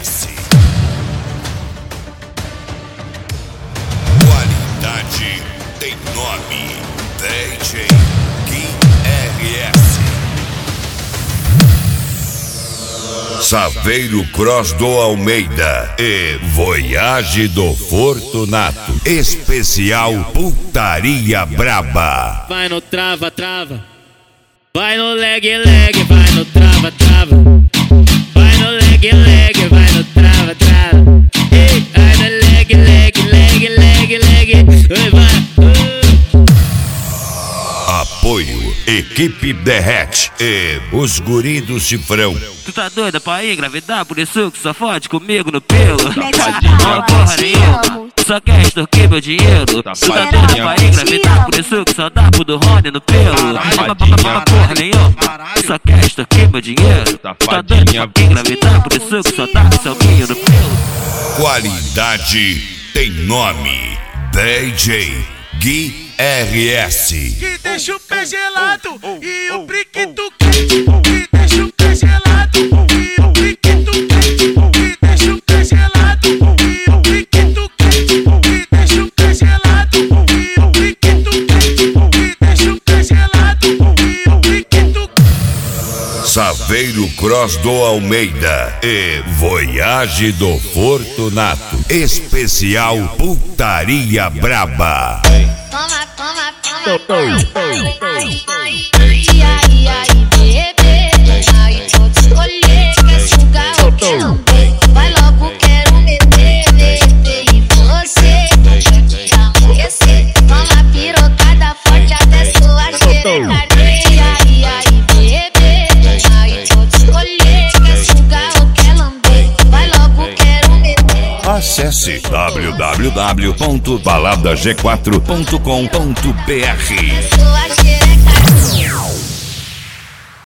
RS. Qualidade tem nome. DJ Gui RS. Saveiro Cross do Almeida e Voyage do Fortunato. Especial Putaria Braba. Vai no trava, trava. Vai no leg, leg. Vai no trava, trava. Vai no leg, leg. Vai no trava, trava. Ei, vai no leg, leg, leg, leg, leg. Vai. Apoio Equipe Derrete e os guri do Cifrão. Tu tá doida pra engravidar, por isso que só fode comigo no pelo. Não porra nenhuma, só quer extorquir meu dinheiro. Tu tá doida pra engravidar, por isso que só dá pro do Rony no pelo. Porra nenhuma, só quer extorquir meu dinheiro. Tu tá doida pra engravidar, por isso que só dá pro seu guinho no pelo. Qualidade tem nome. DJ Gui RS. Que deixa o pé gelado e o priquito quente. Que deixa o pé gelado e o priquito quente. Que deixa o pé gelado e o priquito quente. Que deixa o pé gelado e o priquito quente. Que deixa o pé gelado e o priquito quente. Saveiro Cross do Almeida e Voyage do Fortunato. Especial Putaria Braba. Toma, toma, toma, ai, bebê. Aí pode escolher, quer sugar ou quer lamber. Vai logo, quero meter em você. Antes de amanhecer, toma pirocada forte até sua xereca. Ai, bebê. Aí pode escolher, quer sugar ou quer lamber. Vai logo, quero meter. Acesse www.baladag4.com.br. Sua xereca.